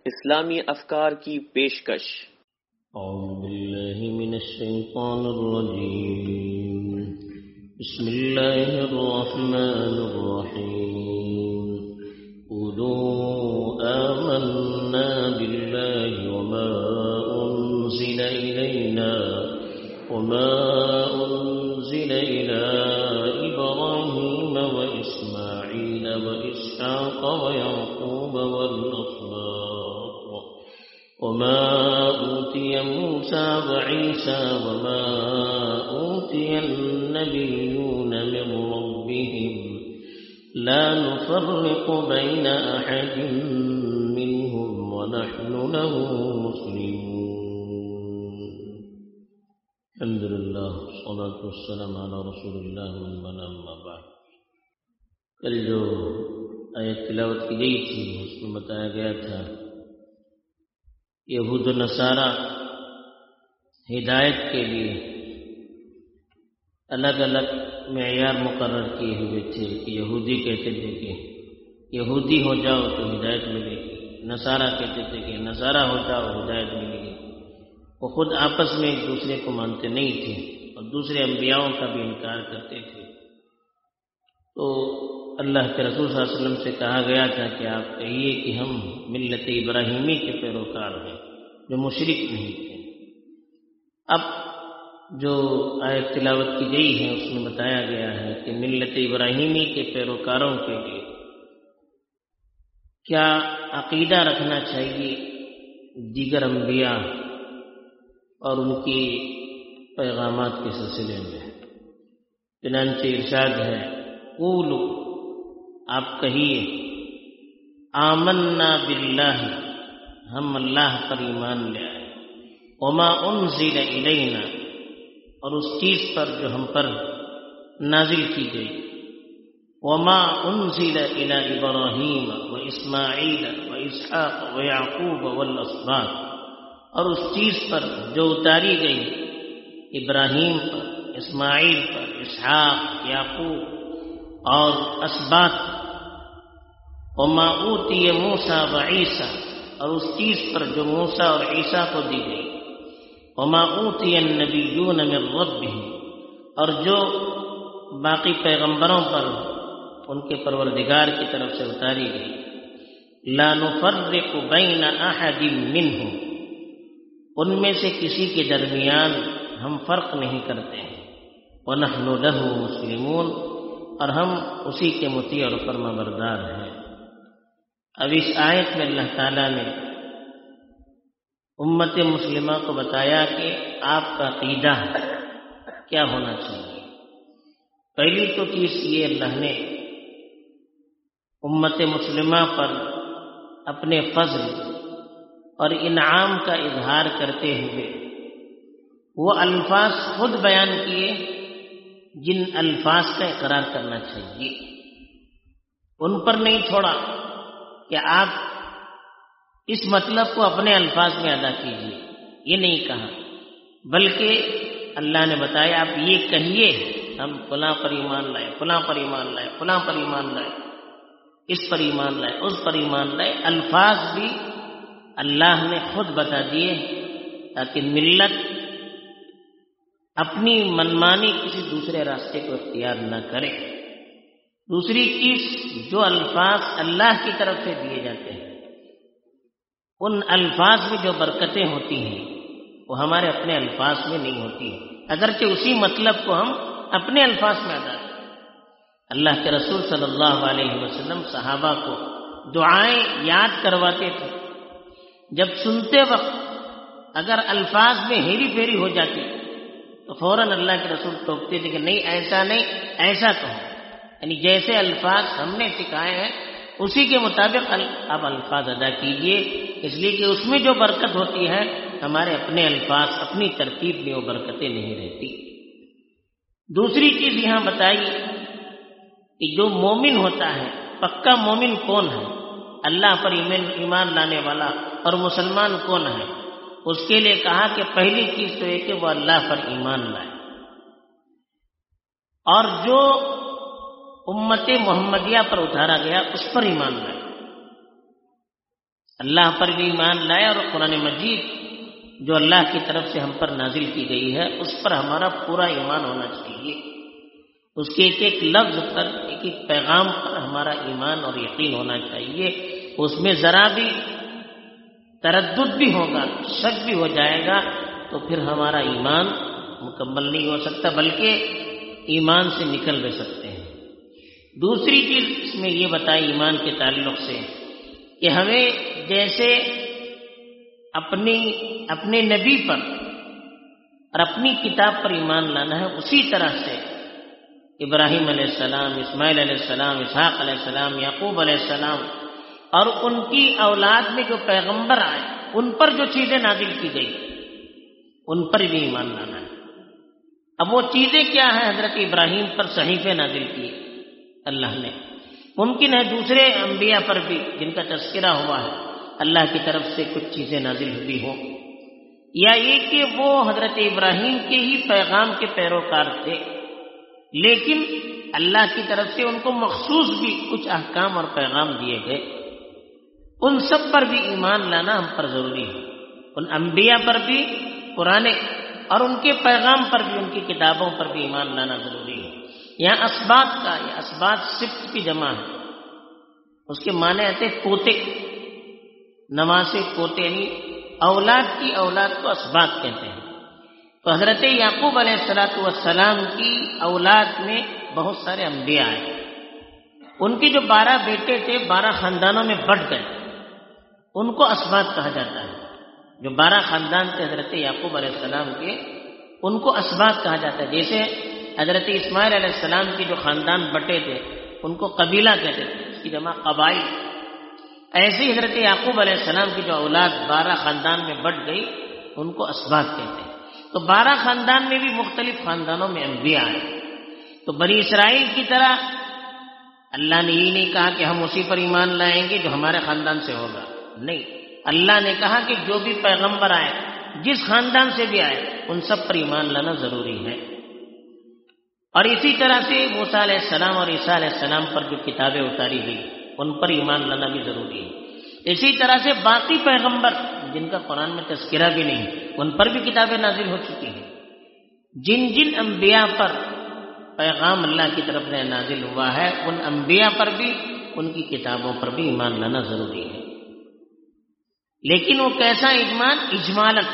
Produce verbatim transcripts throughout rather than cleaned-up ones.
اسلامی افکار کی پیشکش۔ اعوذ باللہ من الشیطان الرجیم، بسم اللہ الرحمن الرحیم۔ قولوا آمنا باللہ وما انزل الینا وما انزل الى ابراہیم واسماعیل واسحاق ویعقوب والاسباط وما أوتي موسى وعيسى وما أوتي النبيون من ربهم لا نفرق بين أحد منهم ونحن له مسلمون۔ الحمد لله والصلاة والسلام على رسول الله أما بعد۔ کل جو آیت تلاوت کی گئی تھی اس میں بتایا گیا تھا یہود و نصارہ ہدایت کے لیے الگ الگ معیار مقرر کیے ہوئے تھے کہ یہودی کہتے تھے کہ یہودی ہو جاؤ تو ہدایت ملے گی، نصارہ کہتے تھے کہ نصارہ ہو جاؤ ہدایت ملے گی۔ وہ خود آپس میں ایک دوسرے کو مانتے نہیں تھے اور دوسرے انبیاؤں کا بھی انکار کرتے تھے۔ تو اللہ کے رسول صلی اللہ علیہ وسلم سے کہا گیا تھا کہ آپ کہیے کہ ہم ملت ابراہیمی کے پیروکار ہیں جو مشرک نہیں تھے۔ اب جو آیت تلاوت کی گئی ہے اس میں بتایا گیا ہے کہ ملت ابراہیمی کے پیروکاروں کے لیے کیا عقیدہ رکھنا چاہیے دیگر انبیاء اور ان کی پیغامات کے سلسلے میں۔ چنانچہ ارشاد ہے قولوا، آپ کہیے آمنا باللہ، ہم اللہ پر ایمان لے آئے، وما انزل الینا، اور اس چیز پر جو ہم پر نازل کی گئی، وما انزل الی ابراہیم و اسماعیل و اسحاق و یعقوب والاسباط، اور اس چیز پر جو اتاری گئی ابراہیم پر، اسماعیل پر، اسحاق، یعقوب اور اسباط، وما اوتی موسیٰ و عیسیٰ، اور اس چیز پر جو موسیٰ اور عیسیٰ کو دی گئی، وما اوتی النبیون من ربهم، اور جو باقی پیغمبروں پر ان کے پروردگار کی طرف سے اتاری گئی، لا نفرق بین احد منهم، ان میں سے کسی کے درمیان ہم فرق نہیں کرتے ہیں، ونحن له مسلمون، اور ہم اسی کے مطیع اور فرما بردار ہیں۔ اب اس آیت میں اللہ تعالیٰ نے امت مسلمہ کو بتایا کہ آپ کا عقیدہ کیا ہونا چاہیے۔ پہلی تو چیز یہ اللہ نے امت مسلمہ پر اپنے فضل اور انعام کا اظہار کرتے ہوئے وہ الفاظ خود بیان کیے جن الفاظ کا اقرار کرنا چاہیے، ان پر نہیں چھوڑا کہ آپ اس مطلب کو اپنے الفاظ میں ادا کیجیے، یہ نہیں کہا، بلکہ اللہ نے بتایا آپ یہ کہیے ہم فلاں پر ایمان لائے، فلاں پر ایمان لائے، فلاں پر ایمان لائے، اس پر ایمان لائے، اس پر ایمان لائے۔ الفاظ بھی اللہ نے خود بتا دیے تاکہ ملت اپنی منمانی کسی دوسرے راستے کو اختیار نہ کرے۔ دوسری چیز، جو الفاظ اللہ کی طرف سے دیے جاتے ہیں ان الفاظ میں جو برکتیں ہوتی ہیں وہ ہمارے اپنے الفاظ میں نہیں ہوتی ہیں، اگرچہ اسی مطلب کو ہم اپنے الفاظ میں ادا کریں۔ اللہ کے رسول صلی اللہ علیہ وسلم صحابہ کو دعائیں یاد کرواتے تھے، جب سنتے وقت اگر الفاظ میں ہیری پھیری ہو جاتی تو فوراً اللہ کے رسول ٹوکتے تھے کہ نہیں ایسا نہیں، ایسا کہو، یعنی جیسے الفاظ ہم نے سکھائے ہیں اسی کے مطابق آپ الفاظ ادا کیجئے، اس لیے کہ اس میں جو برکت ہوتی ہے ہمارے اپنے الفاظ اپنی ترتیب میں وہ برکتیں نہیں رہتی۔ دوسری چیز یہاں بتائی کہ جو مومن ہوتا ہے، پکا مومن کون ہے، اللہ پر ایمان لانے والا اور مسلمان کون ہے، اس کے لیے کہا کہ پہلی چیز تو یہ کہ وہ اللہ پر ایمان لائے، اور جو امت محمدیہ پر اتارا گیا اس پر ایمان لائے۔ اللہ پر بھی ایمان لائے اور قرآن مجید جو اللہ کی طرف سے ہم پر نازل کی گئی ہے اس پر ہمارا پورا ایمان ہونا چاہیے. اس کے ایک ایک لفظ پر، ایک ایک پیغام پر ہمارا ایمان اور یقین ہونا چاہیے. اس میں ذرا بھی تردد بھی ہوگا، شک بھی ہو جائے گا تو پھر ہمارا ایمان مکمل نہیں ہو سکتا، بلکہ ایمان سے نکل بھی سکتے ہیں. دوسری چیز اس میں یہ بتائی ایمان کے تعلق سے کہ ہمیں جیسے اپنی اپنے نبی پر اور اپنی کتاب پر ایمان لانا ہے، اسی طرح سے ابراہیم علیہ السلام، اسماعیل علیہ السلام، اسحاق علیہ السلام، یعقوب علیہ السلام اور ان کی اولاد میں جو پیغمبر آئے ان پر جو چیزیں نازل کی گئی ان پر بھی ایمان لانا ہے. اب وہ چیزیں کیا ہیں؟ حضرت ابراہیم پر صحیفے نازل کیے اللہ نے. ممکن ہے دوسرے انبیاء پر بھی جن کا تذکرہ ہوا ہے اللہ کی طرف سے کچھ چیزیں نازل ہوئی ہوں، یا یہ کہ وہ حضرت ابراہیم کے ہی پیغام کے پیروکار تھے لیکن اللہ کی طرف سے ان کو مخصوص بھی کچھ احکام اور پیغام دیے گئے. ان سب پر بھی ایمان لانا ہم پر ضروری ہے. ان انبیاء پر بھی، پرانے اور ان کے پیغام پر بھی، ان کی کتابوں پر بھی ایمان لانا ضروری ہے. یہاں اسباط کا، یہ اسباط سبت کی جمع ہے، اس کے معنی آتے پوتے، نواسے پوتے، یعنی اولاد کی اولاد کو اسباط کہتے ہیں. تو حضرت یعقوب علیہ الصلوۃ والسلام کی اولاد میں بہت سارے انبیاء آئے. ان کے جو بارہ بیٹے تھے بارہ خاندانوں میں بٹ گئے، ان کو اسباط کہا جاتا ہے. جو بارہ خاندان تھے حضرت یعقوب علیہ السلام کے، ان کو اسباط کہا جاتا ہے. جیسے حضرت اسماعیل علیہ السلام کے جو خاندان بٹے تھے ان کو قبیلہ کہتے تھے، اس کی جمع قبائل. ایسے ہی حضرت یعقوب علیہ السلام کی جو اولاد بارہ خاندان میں بٹ گئی ان کو اسباط کہتے ہیں. تو بارہ خاندان میں بھی مختلف خاندانوں میں انبیاء آئے. تو بنی اسرائیل کی طرح اللہ نے یہ نہیں کہا کہ ہم اسی پر ایمان لائیں گے جو ہمارے خاندان سے ہوگا، نہیں. اللہ نے کہا کہ جو بھی پیغمبر آئے، جس خاندان سے بھی آئے، ان سب پر ایمان لانا ضروری ہے. اور اسی طرح سے موسیٰ علیہ السلام اور عیسیٰ علیہ السلام پر جو کتابیں اتاری گئی ان پر ایمان لانا بھی ضروری ہے. اسی طرح سے باقی پیغمبر جن کا قرآن میں تذکرہ بھی نہیں ان پر بھی کتابیں نازل ہو چکی ہیں. جن جن انبیاء پر پیغام اللہ کی طرف سے نازل ہوا ہے ان انبیاء پر بھی، ان کی کتابوں پر بھی ایمان لانا ضروری ہے. لیکن وہ کیسا ایمان؟ اجمالاً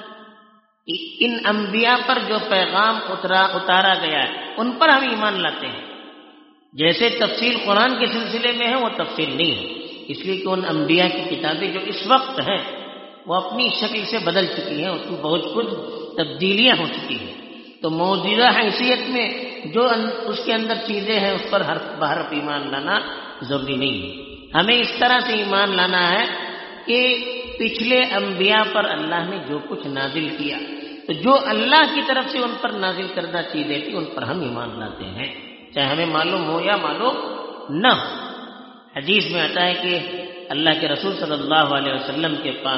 ان انبیاء پر جو پیغام اترا اتارا گیا ہے ان پر ہم ایمان لاتے ہیں. جیسے تفصیل قرآن کے سلسلے میں ہے وہ تفصیل نہیں ہے، اس لیے کہ ان انبیاء کی کتابیں جو اس وقت ہیں وہ اپنی شکل سے بدل چکی ہیں، اس میں بہت کچھ تبدیلیاں ہو چکی ہیں. تو موجودہ حیثیت میں جو اس کے اندر چیزیں ہیں اس پر حرف بحرف ایمان لانا ضروری نہیں ہے. ہمیں اس طرح سے ایمان لانا ہے کہ پچھلے انبیاء پر اللہ نے جو کچھ نازل کیا تو جو اللہ کی طرف سے ان پر نازل کردہ چیزیں تھی ان پر ہم ایمان لاتے ہیں، چاہے ہمیں معلوم ہو یا معلوم نہ ہو. حدیث میں آتا ہے کہ اللہ کے رسول صلی اللہ علیہ وسلم کے پاس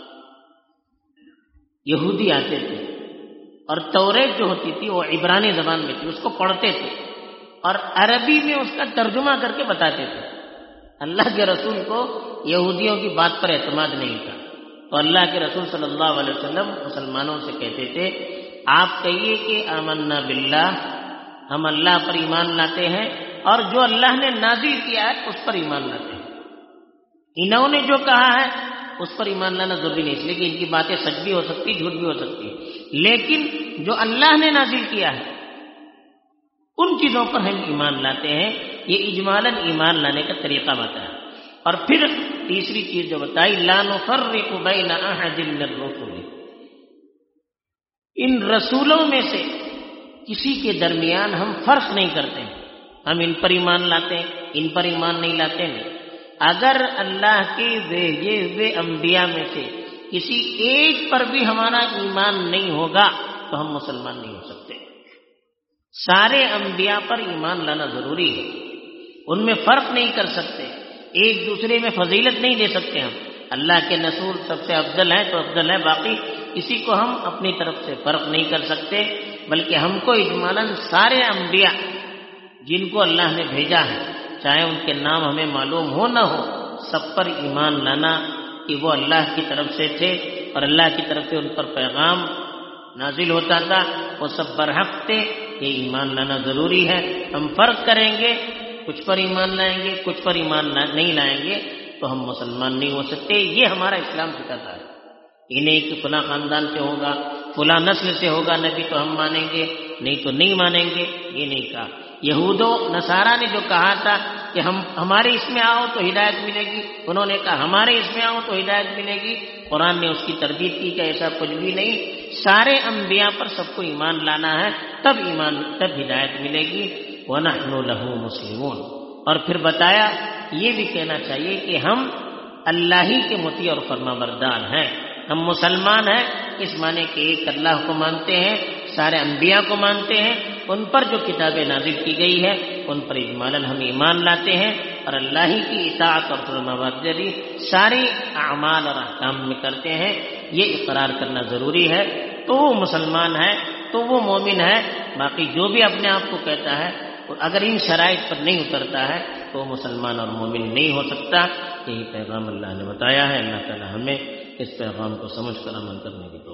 یہودی آتے تھے اور توریت جو ہوتی تھی وہ عبرانی زبان میں تھی، اس کو پڑھتے تھے اور عربی میں اس کا ترجمہ کر کے بتاتے تھے. اللہ کے رسول کو یہودیوں کی بات پر اعتماد نہیں تھا، تو اللہ کے رسول صلی اللہ علیہ وسلم مسلمانوں سے کہتے تھے آپ کہیے کہ آمنا باللہ، ہم اللہ پر ایمان لاتے ہیں اور جو اللہ نے نازل کیا ہے اس پر ایمان لاتے ہیں. انہوں نے جو کہا ہے اس پر ایمان لانا ضروری نہیں، اس لیے کہ ان کی باتیں سچ بھی ہو سکتی، جھوٹ بھی ہو سکتی ہے، لیکن جو اللہ نے نازل کیا ہے ان چیزوں پر ہم ایمان لاتے ہیں. یہ اجمالاً ایمان لانے کا طریقہ بتایا. اور پھر تیسری چیز جو بتائی لا نفرق بین احد من الرسل، ان رسولوں میں سے کسی کے درمیان ہم فرق نہیں کرتے ہیں، ہم ان پر ایمان لاتے ہیں ان پر ایمان نہیں لاتے ہیں. اگر اللہ کے بھیجے ہوئے انبیاء میں سے کسی ایک پر بھی ہمارا ایمان نہیں ہوگا تو ہم مسلمان نہیں ہو سکتے. سارے انبیاء پر ایمان لانا ضروری ہے، ان میں فرق نہیں کر سکتے، ایک دوسرے میں فضیلت نہیں دے سکتے. ہم اللہ کے رسول سب سے افضل ہیں تو افضل ہے، باقی کسی کو ہم اپنی طرف سے فرق نہیں کر سکتے، بلکہ ہم کو اجمالاً سارے انبیاء جن کو اللہ نے بھیجا ہے چاہے ان کے نام ہمیں معلوم ہو نہ ہو سب پر ایمان لانا کہ وہ اللہ کی طرف سے تھے اور اللہ کی طرف سے ان پر پیغام نازل ہوتا تھا، وہ سب برحق تھے، یہ ایمان لانا ضروری ہے۔ ہم فرق کریں گے، کچھ پر ایمان لائیں گے، کچھ پر ایمان نہیں لائیں گے تو ہم مسلمان نہیں ہو سکتے۔ یہ ہمارا اسلام سکھاتا ہے، یہ نہیں کہ فلاں خاندان سے ہوگا، فلاں نسل سے ہوگا نبی تو ہم مانیں گے، نہیں تو نہیں مانیں گے، یہ نہیں کہا۔ یہود و نصارہ نے جو کہا تھا کہ ہم ہمارے اس میں آؤ تو ہدایت ملے گی، انہوں نے کہا ہمارے اس میں آؤ تو ہدایت ملے گی، قرآن نے اس کی تردید کی کہ ایسا کچھ بھی نہیں، سارے انبیاء پر سب کو ایمان لانا ہے، تب ایمان تب ہدایت ملے گی۔ وَنَحْنُ لَهُ مُسْلِمُونَ، اور پھر بتایا یہ بھی کہنا چاہیے کہ ہم اللہ ہی کے مطیع اور فرمانبردار ہیں، ہم مسلمان ہیں اس معنی کہ ایک اللہ کو مانتے ہیں، سارے انبیاء کو مانتے ہیں، ان پر جو کتابیں نازل کی گئی ہے ان پر اجمالاً ہم ایمان لاتے ہیں، اور اللہ ہی کی اطاعت اور فرمانبرداری سارے اعمال اور احکام میں کرتے ہیں، یہ اقرار کرنا ضروری ہے، تو وہ مسلمان ہے، تو وہ مومن ہے۔ باقی جو بھی اپنے آپ کو کہتا ہے اگر ان شرائط پر نہیں اترتا ہے تو وہ مسلمان اور مومن نہیں ہو سکتا۔ یہی پیغام اللہ نے بتایا ہے۔ اللہ تعالی ہمیں اس پیغام کو سمجھ کر عمل کرنے کی توفیق